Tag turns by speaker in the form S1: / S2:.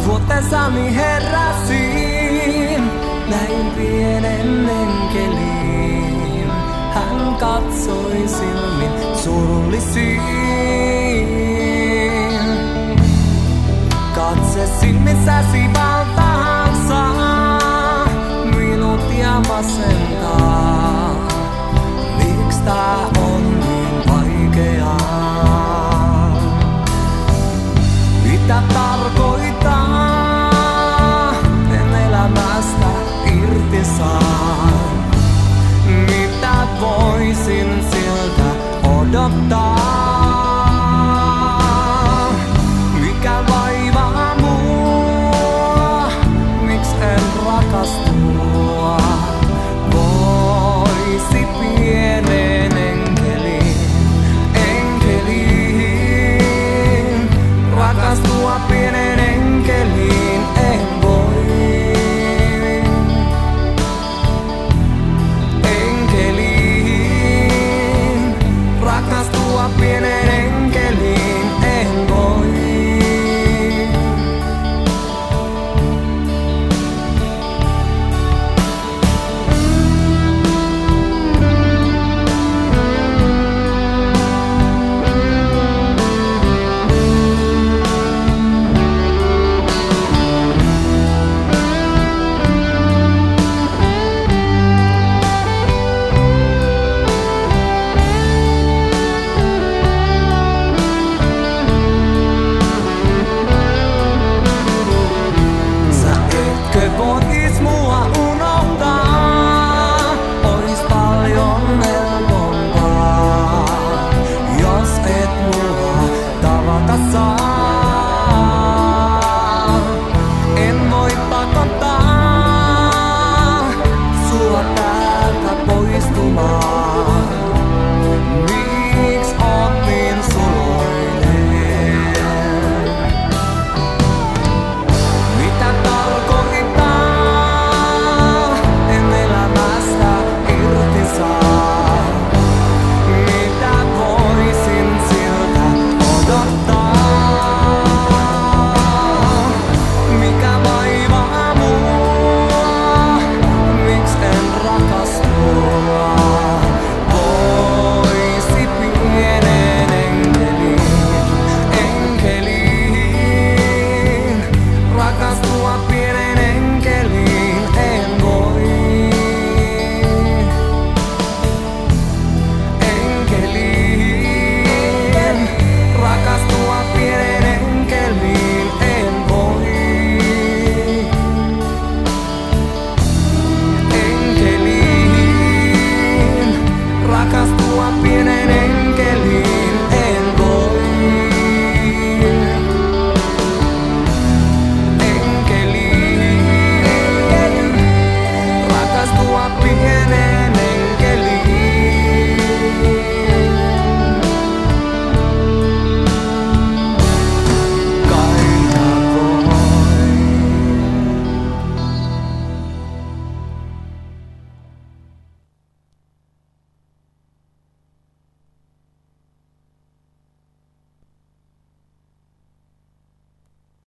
S1: Vuotesani heräsin, näin pienen enkelin. Hän katsoi silmin surullisiin. Katse silmissäsi valtaansa minut ja masentaa. Miks tää on niin vaikeaa? Mitä tarkoittaa, en elämästä irti saan? Mitä voisin siltä odottaa? Mikä vaivaa mua? Miks en rakastua? Voisi pienen enkeliin rakastua pienen enkeliin, en voi. Enkeliin rakastua pienen enkeliin, en voi. Vois mua unohtaa, ois paljon helpompaa, jos et mua tavata saa.